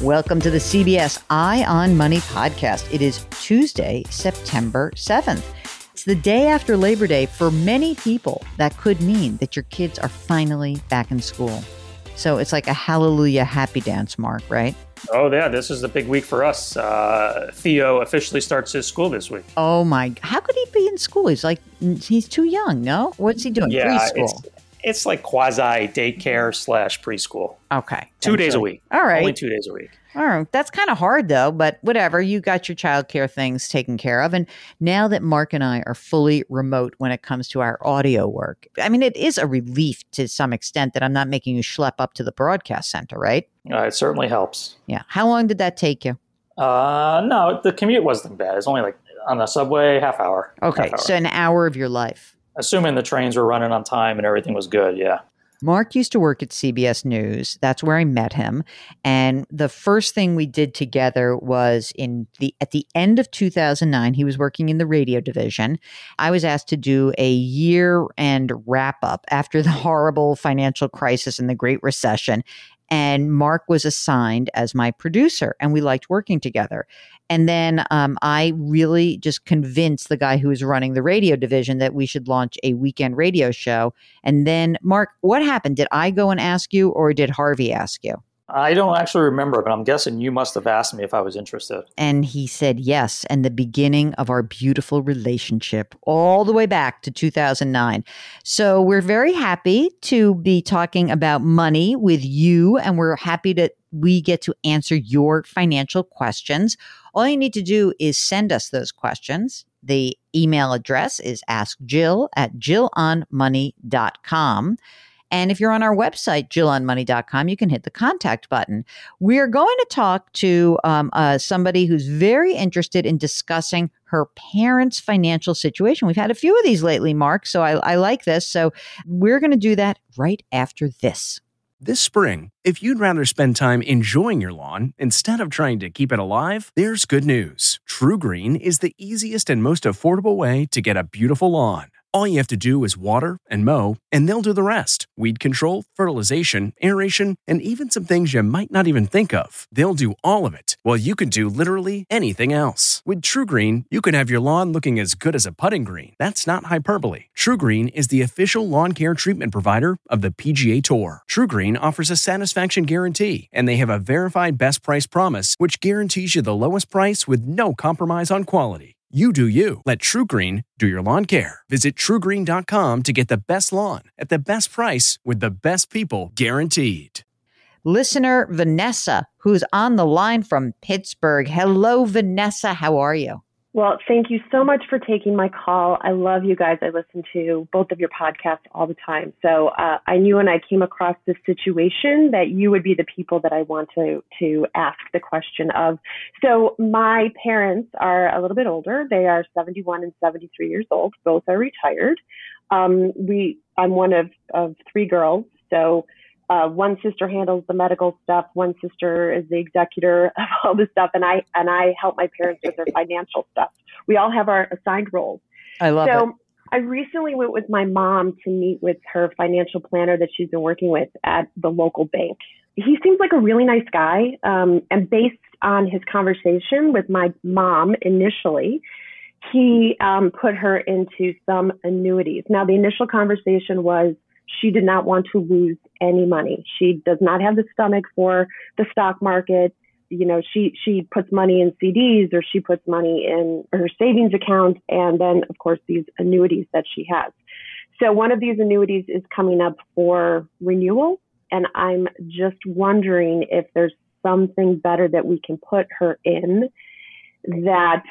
Welcome to the CBS Eye on Money podcast. It is Tuesday, September 7th. It's the day after Labor Day. For many people, that could mean that your kids are finally back in school. So it's like a hallelujah happy dance, Mark, right? Oh, yeah. This is the big week for us. Theo officially starts his school this week. Oh, my. How could he be in school? He's too young, no? What's he doing? Yeah, preschool. It's like quasi daycare / preschool. Okay. 2 days a week. All right. Only 2 days a week. All right. That's kind of hard, though, but whatever. You got your childcare things taken care of. And now that Mark and I are fully remote when it comes to our audio work, I mean, it is a relief to some extent that I'm not making you schlep up to the broadcast center, right? It certainly helps. Yeah. How long did that take you? No, the commute wasn't bad. It's only like on the subway, half hour. Okay. So an hour of your life. Assuming the trains were running on time and everything was good, yeah. Mark used to work at CBS News. That's where I met him. And the first thing we did together was at the end of 2009, he was working in the radio division. I was asked to do a year-end wrap-up after the horrible financial crisis and the Great Recession. And Mark was assigned as my producer, and we liked working together. And then I really just convinced the guy who was running the radio division that we should launch a weekend radio show. And then, Mark, what happened? Did I go and ask you, or did Harvey ask you? I don't actually remember, but I'm guessing you must have asked me if I was interested. And he said yes, and the beginning of our beautiful relationship all the way back to 2009. So we're very happy to be talking about money with you, and we're happy that we get to answer your financial questions. All you need to do is send us those questions. The email address is askjill@jillonmoney.com. And if you're on our website, jillonmoney.com, you can hit the contact button. We're going to talk to somebody who's very interested in discussing her parents' financial situation. We've had a few of these lately, Mark, so I like this. So we're going to do that right after this. This spring, if you'd rather spend time enjoying your lawn instead of trying to keep it alive, there's good news. TruGreen is the easiest and most affordable way to get a beautiful lawn. All you have to do is water and mow, and they'll do the rest. Weed control, fertilization, aeration, and even some things you might not even think of. They'll do all of it, while you can do literally anything else. With TruGreen, you can have your lawn looking as good as a putting green. That's not hyperbole. TruGreen is the official lawn care treatment provider of the PGA Tour. TruGreen offers a satisfaction guarantee, and they have a verified best price promise, which guarantees you the lowest price with no compromise on quality. You do you. Let TruGreen do your lawn care. Visit TruGreen.com to get the best lawn at the best price with the best people guaranteed. Listener Vanessa, who's on the line from Pittsburgh. Hello, Vanessa. How are you? Well, thank you so much for taking my call. I love you guys. I listen to both of your podcasts all the time. So I knew when I came across this situation that you would be the people that I want to ask the question of. So my parents are a little bit older. They are 71 and 73 years old. Both are retired. I'm one of three girls. So one sister handles the medical stuff. One sister is the executor of all this stuff. And I help my parents with their financial stuff. We all have our assigned roles. I love it. So I recently went with my mom to meet with her financial planner that she's been working with at the local bank. He seems like a really nice guy. And based on his conversation with my mom initially, he put her into some annuities. Now, the initial conversation was, she did not want to lose any money. She does not have the stomach for the stock market. You know, she puts money in CDs, or she puts money in her savings account, and then, of course, these annuities that she has. So one of these annuities is coming up for renewal, and I'm just wondering if there's something better that we can put her in that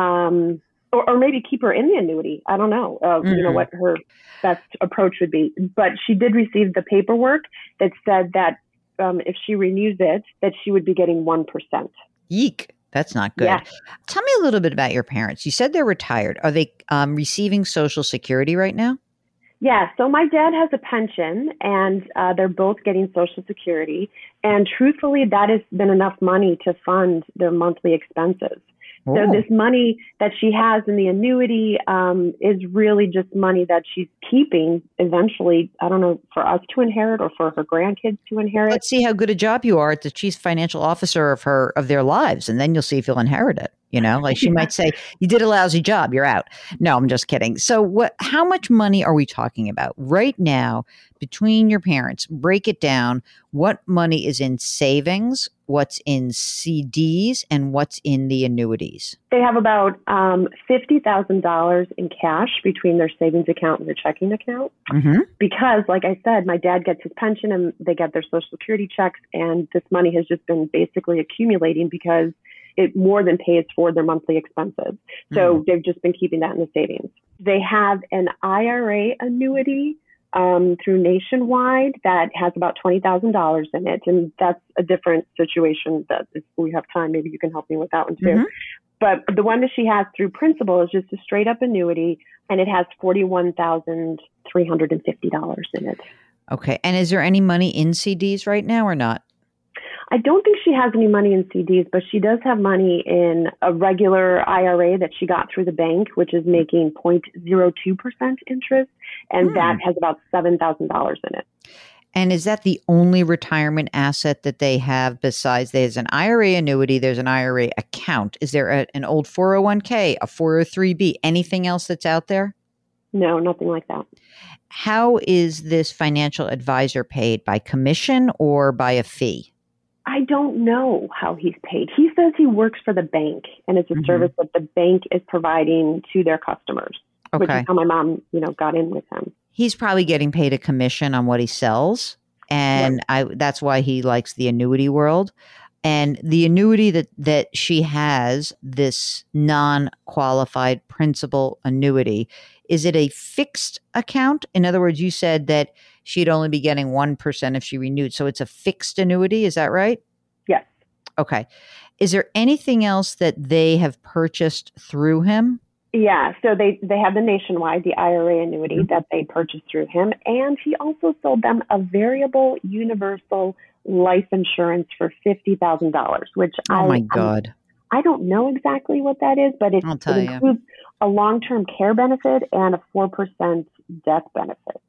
or maybe keep her in the annuity. I don't know, you know, what her best approach would be. But she did receive the paperwork that said that if she renews it, that she would be getting 1%. Yeek. That's not good. Yeah. Tell me a little bit about your parents. You said they're retired. Are they receiving Social Security right now? Yeah. So my dad has a pension, and they're both getting Social Security. And truthfully, that has been enough money to fund their monthly expenses. So this money that she has in the annuity is really just money that she's keeping eventually, I don't know, for us to inherit or for her grandkids to inherit. Let's see how good a job you are at the chief financial officer of their lives, and then you'll see if you'll inherit it. Like she might say, you did a lousy job, you're out. No, I'm just kidding. So how much money are we talking about right now between your parents? Break it down. What money is in savings, what's in CDs, and what's in the annuities? They have about $50,000 in cash between their savings account and their checking account. Mm-hmm. Because, like I said, my dad gets his pension and they get their Social Security checks, and this money has just been basically accumulating because it more than pays for their monthly expenses. So they've just been keeping that in the savings. They have an IRA annuity through Nationwide that has about $20,000 in it. And that's a different situation that if we have time, maybe you can help me with that one too. Mm-hmm. But the one that she has through Principal is just a straight up annuity, and it has $41,350 in it. Okay. And is there any money in CDs right now or not? I don't think she has any money in CDs, but she does have money in a regular IRA that she got through the bank, which is making 0.02% interest. And that has about $7,000 in it. And is that the only retirement asset that they have besides there's an IRA annuity, there's an IRA account? Is there an old 401k, a 403b, anything else that's out there? No, nothing like that. How is this financial advisor paid? By commission or by a fee? I don't know how he's paid. He says he works for the bank, and it's a service that the bank is providing to their customers, which is how my mom, got in with him. He's probably getting paid a commission on what he sells, and that's why he likes the annuity world. And the annuity that she has, this non-qualified principal annuity, is it a fixed account? In other words, you said that she'd only be getting 1% if she renewed. So it's a fixed annuity. Is that right? Yes. Okay. Is there anything else that they have purchased through him? Yeah. So they have the Nationwide, the IRA annuity that they purchased through him. And he also sold them a variable universal life insurance for $50,000, which my God. I don't know exactly what that is, but it includes a long-term care benefit and a 4% death benefit.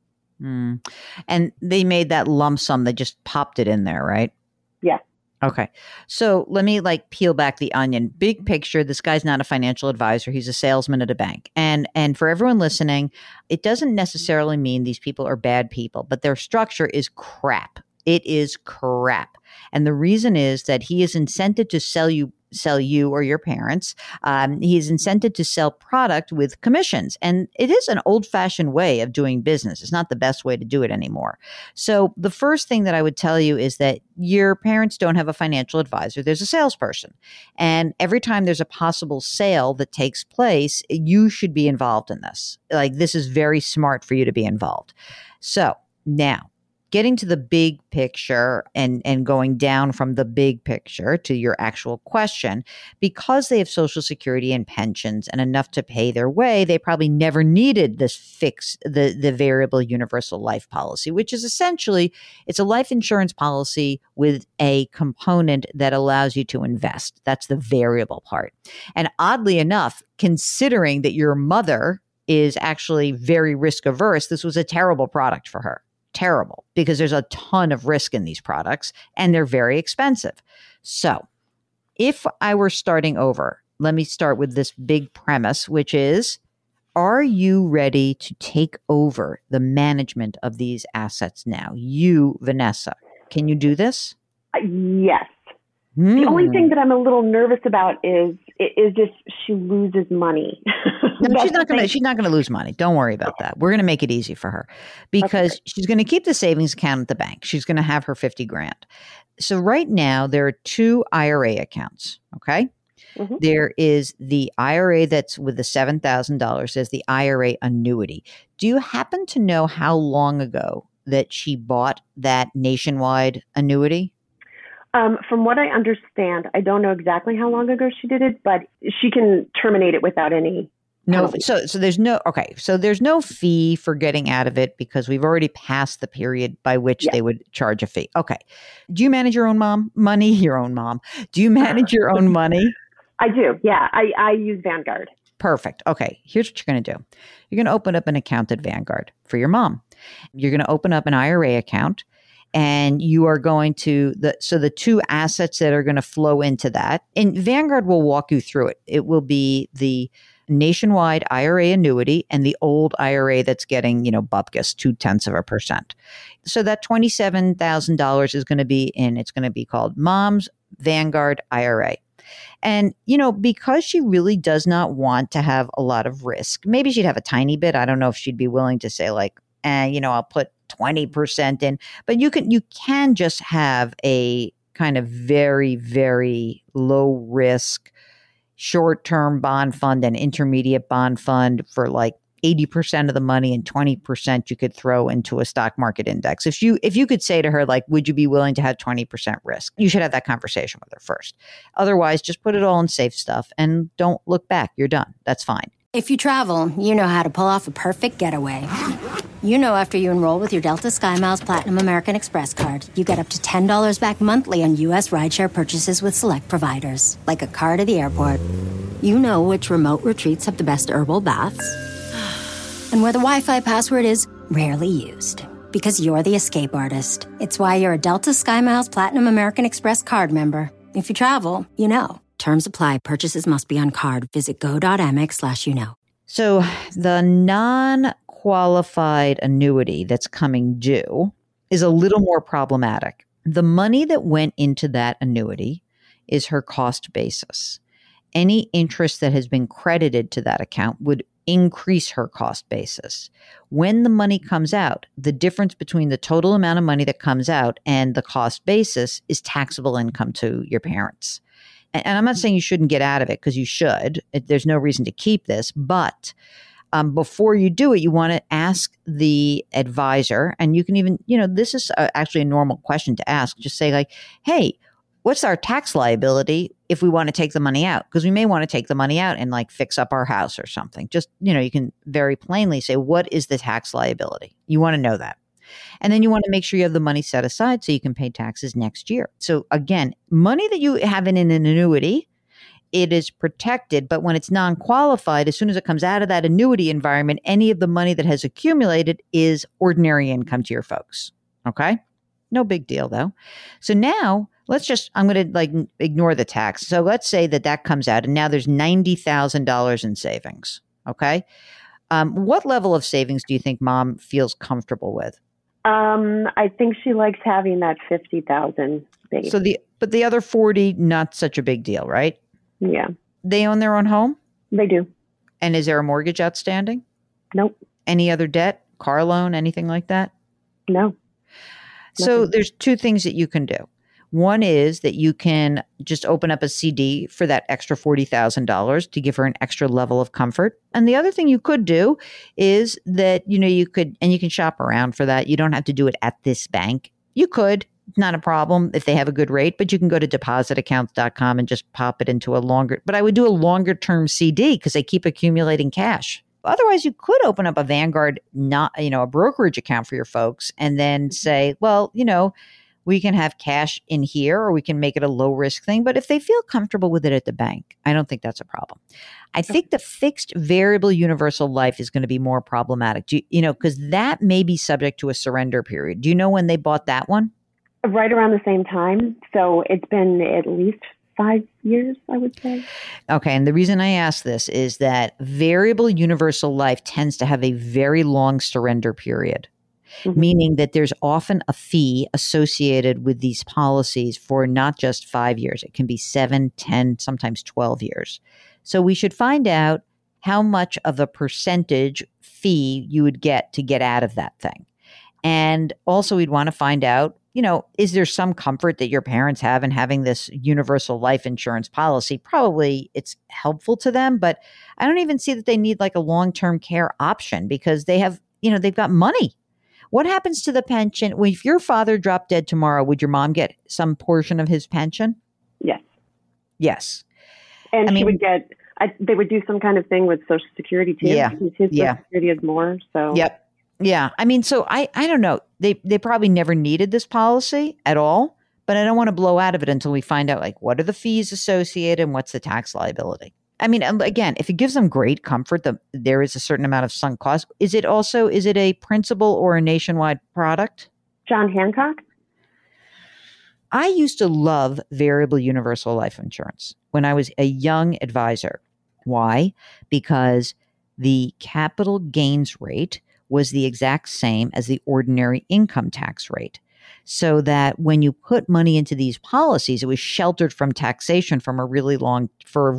And they made that lump sum. They just popped it in there, right? Yeah. Okay. So let me peel back the onion. Big picture, this guy's not a financial advisor. He's a salesman at a bank. And for everyone listening, it doesn't necessarily mean these people are bad people, but their structure is crap. It is crap. And the reason is that he is incented to sell you or your parents. He is incented to sell product with commissions. And it is an old-fashioned way of doing business. It's not the best way to do it anymore. So the first thing that I would tell you is that your parents don't have a financial advisor. There's a salesperson. And every time there's a possible sale that takes place, you should be involved in this. This is very smart for you to be involved. So now, getting to the big picture and going down from the big picture to your actual question, because they have Social Security and pensions and enough to pay their way, they probably never needed this the variable universal life policy, which is essentially, it's a life insurance policy with a component that allows you to invest. That's the variable part. And oddly enough, considering that your mother is actually very risk averse, this was a terrible product for her. Terrible, because there's a ton of risk in these products and they're very expensive. So if I were starting over, let me start with this big premise, which is, are you ready to take over the management of these assets now? You, Vanessa, can you do this? Yes. The only thing that I'm a little nervous about is if she loses money. No, she's not going to lose money. Don't worry about that. We're going to make it easy for her because she's going to keep the savings account at the bank. She's going to have her $50,000. So right now there are 2 IRA accounts. Okay. Mm-hmm. There is the IRA that's with the $7,000. There's the IRA annuity. Do you happen to know how long ago that she bought that Nationwide annuity? From what I understand, I don't know exactly how long ago she did it, but she can terminate it without any penalty. So there's no fee for getting out of it because we've already passed the period by which they would charge a fee. Okay. Do you manage your own money? Do you manage your own money? I do. Yeah. I use Vanguard. Perfect. Okay. Here's what you're going to do. You're going to open up an account at Vanguard for your mom. You're going to open up an IRA account, and you are going to the two assets that are going to flow into that. And Vanguard will walk you through it. It will be the nationwide IRA annuity and the old IRA that's getting, bupkis, 0.2%. So that $27,000 is going to be it's going to be called Mom's Vanguard IRA. And, because she really does not want to have a lot of risk, maybe she'd have a tiny bit. I don't know if she'd be willing to say like, I'll put 20% in, but you can just have a kind of very, very low risk short-term bond fund and intermediate bond fund for like 80% of the money, and 20% you could throw into a stock market index. If you could say to her, like, would you be willing to have 20% risk? You should have that conversation with her first. Otherwise, just put it all in safe stuff and don't look back. You're done. That's fine. If you travel, you know how to pull off a perfect getaway. After you enroll with your Delta SkyMiles Platinum American Express card, you get up to $10 back monthly on U.S. rideshare purchases with select providers, like a car to the airport. You know which remote retreats have the best herbal baths, and where the Wi-Fi password is rarely used. Because you're the escape artist. It's why you're a Delta SkyMiles Platinum American Express card member. If you travel, you know. Terms apply. Purchases must be on card. Visit go.amex/you-know. So the non-qualified annuity that's coming due is a little more problematic. The money that went into that annuity is her cost basis. Any interest that has been credited to that account would increase her cost basis. When the money comes out, the difference between the total amount of money that comes out and the cost basis is taxable income to your parents. And I'm not saying you shouldn't get out of it, because you should. There's no reason to keep this. But before you do it, you want to ask the advisor, and you can even, this is actually a normal question to ask. Just say like, hey, what's our tax liability if we want to take the money out? Because we may want to take the money out and like fix up our house or something. Just, you can very plainly say, what is the tax liability? You want to know that. And then you want to make sure you have the money set aside so you can pay taxes next year. So again, money that you have in an annuity, it is protected. But when it's non-qualified, as soon as it comes out of that annuity environment, any of the money that has accumulated is ordinary income to your folks. Okay? No big deal though. So now I'm going to ignore the tax. So let's say that comes out and now there's $90,000 in savings. Okay. What level of savings do you think mom feels comfortable with? I think she likes having that 50,000 base. So but the other 40, not such a big deal, right? Yeah. They own their own home? They do. And is there a mortgage outstanding? Nope. Any other debt, car loan, anything like that? No. So there's two things that you can do. One is that you can just open up a CD for that extra $40,000 to give her an extra level of comfort. And the other thing you could do is that, you can shop around for that. You don't have to do it at this bank. You could, not a problem if they have a good rate, but you can go to depositaccounts.com and just pop it into but I would do a longer term CD because they keep accumulating cash. Otherwise, you could open up a Vanguard, a brokerage account for your folks and then say, well, we can have cash in here or we can make it a low risk thing. But if they feel comfortable with it at the bank, I don't think that's a problem. I think the fixed variable universal life is going to be more problematic, because that may be subject to a surrender period. Do you know when they bought that one? Right around the same time. So it's been at least 5 years, I would say. Okay. And the reason I ask this is that variable universal life tends to have a very long surrender period. Mm-hmm. Meaning that there's often a fee associated with these policies for not just 5 years. It can be 7, 10, sometimes 12 years. So we should find out how much of a percentage fee you would get to get out of that thing. And also we'd want to find out, is there some comfort that your parents have in having this universal life insurance policy? Probably it's helpful to them, but I don't even see that they need like a long-term care option because they have, they've got money. What happens to the pension? Well, if your father dropped dead tomorrow, would your mom get some portion of his pension? Yes. Yes. And she would get, they would do some kind of thing with Social Security too. Yeah. His Social Security is more. So. Yep. Yeah. So I don't know. They probably never needed this policy at all, but I don't want to blow out of it until we find out, like, what are the fees associated and what's the tax liability? I mean, again, if it gives them great comfort that there is a certain amount of sunk cost, is it a principal or a nationwide product? John Hancock? I used to love variable universal life insurance when I was a young advisor. Why? Because the capital gains rate was the exact same as the ordinary income tax rate. So that when you put money into these policies, it was sheltered from taxation for a really long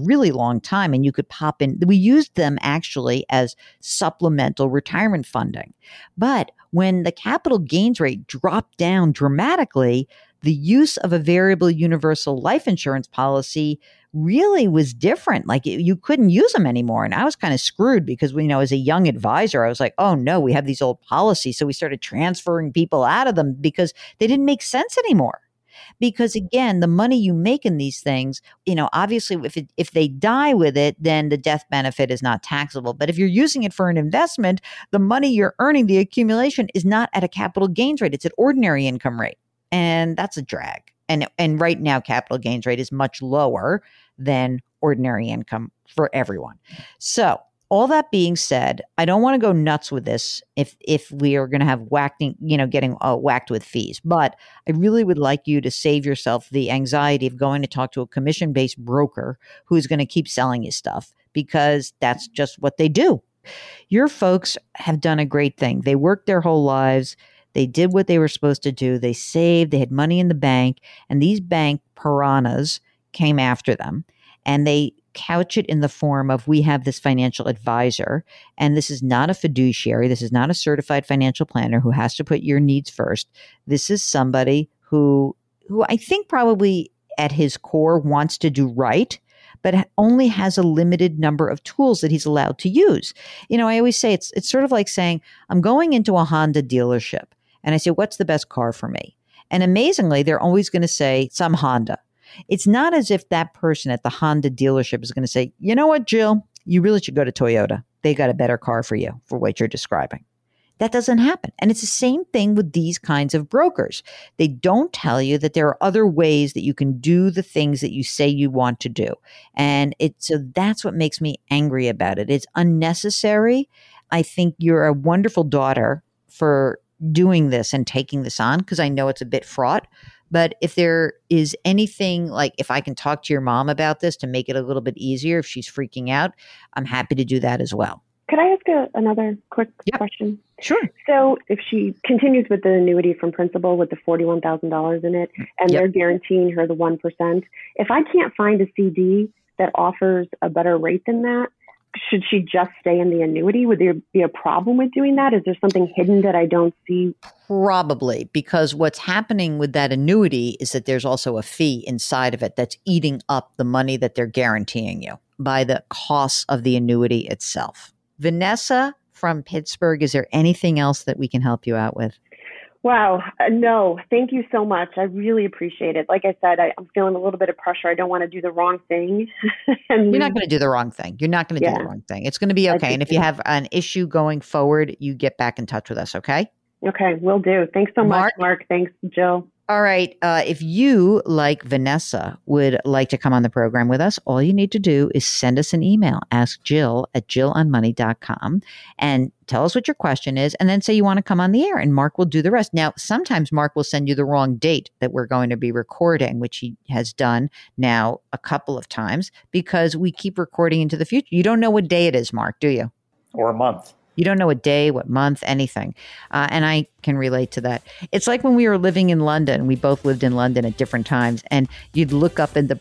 time. And you could pop in. We used them actually as supplemental retirement funding. But when the capital gains rate dropped down dramatically, the use of a variable universal life insurance policy really was different. Like you couldn't use them anymore. And I was kind of screwed because, as a young advisor, I was like, oh no, we have these old policies. So we started transferring people out of them because they didn't make sense anymore. Because again, the money you make in these things, obviously if they die with it, then the death benefit is not taxable. But if you're using it for an investment, the money you're earning, the accumulation is not at a capital gains rate. It's at ordinary income rate. And that's a drag. And right now, capital gains rate is much lower than ordinary income for everyone. So all that being said, I don't want to go nuts with this if we are going to have getting whacked with fees. But I really would like you to save yourself the anxiety of going to talk to a commission-based broker who's going to keep selling you stuff, because that's just what they do. Your folks have done a great thing. They worked their whole lives. They did what they were supposed to do. They saved, they had money in the bank, and these bank piranhas came after them, and they couch it in the form of, we have this financial advisor, and this is not a fiduciary. This is not a certified financial planner who has to put your needs first. This is somebody who I think probably at his core wants to do right, but only has a limited number of tools that he's allowed to use. I always say it's sort of like saying, I'm going into a Honda dealership. And I say, what's the best car for me? And amazingly, they're always going to say some Honda. It's not as if that person at the Honda dealership is going to say, you know what, Jill, you really should go to Toyota. They got a better car for you for what you're describing. That doesn't happen. And it's the same thing with these kinds of brokers. They don't tell you that there are other ways that you can do the things that you say you want to do. And so that's what makes me angry about it. It's unnecessary. I think you're a wonderful daughter for doing this and taking this on, because I know it's a bit fraught. But if there is anything, like if I can talk to your mom about this to make it a little bit easier, if she's freaking out, I'm happy to do that as well. Could I ask another quick question? Sure. So if she continues with the annuity from Principal with the $41,000 in it, and they're guaranteeing her the 1%, if I can't find a CD that offers a better rate than that, should she just stay in the annuity? Would there be a problem with doing that? Is there something hidden that I don't see? Probably, because what's happening with that annuity is that there's also a fee inside of it that's eating up the money that they're guaranteeing you by the cost of the annuity itself. Vanessa from Pittsburgh, is there anything else that we can help you out with? Wow. No, thank you so much. I really appreciate it. Like I said, I'm feeling a little bit of pressure. I don't want to do the wrong thing. You're not going to do the wrong thing. You're not going to do the wrong thing. It's going to be okay. And if you have an issue going forward, you get back in touch with us, okay? Okay, will do. Thanks so much, Mark. Thanks, Jill. All right. If you, like Vanessa, would like to come on the program with us, all you need to do is send us an email. Ask Jill at jillonmoney.com and tell us what your question is, and then say you want to come on the air, and Mark will do the rest. Now, sometimes Mark will send you the wrong date that we're going to be recording, which he has done now a couple of times, because we keep recording into the future. You don't know what day it is, Mark, do you? Or a month. You don't know what day, what month, anything. And I can relate to that. It's like when we were living in London. We both lived in London at different times. And you'd look up at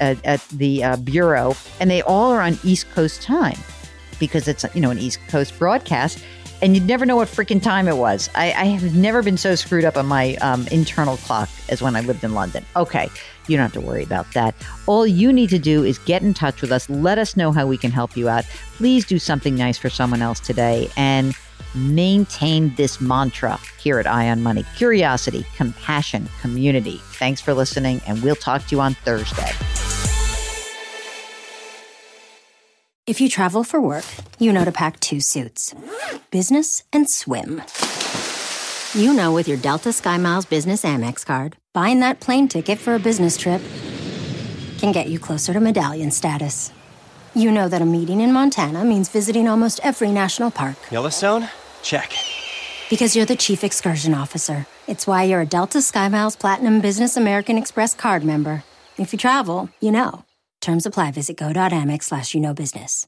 the bureau, and they all are on East Coast time because it's, an East Coast broadcast. And you'd never know what freaking time it was. I have never been so screwed up on my internal clock as when I lived in London. Okay, you don't have to worry about that. All you need to do is get in touch with us. Let us know how we can help you out. Please do something nice for someone else today, and maintain this mantra here at Eye on Money: curiosity, compassion, community. Thanks for listening, and we'll talk to you on Thursday. If you travel for work, you know to pack 2 suits. Business and swim. With your Delta SkyMiles Business Amex card, buying that plane ticket for a business trip can get you closer to medallion status. You know that a meeting in Montana means visiting almost every national park. Yellowstone? Check. Because you're the chief excursion officer. It's why you're a Delta SkyMiles Platinum Business American Express card member. If you travel, you know. Terms apply. Visit go.amex/you-know-business.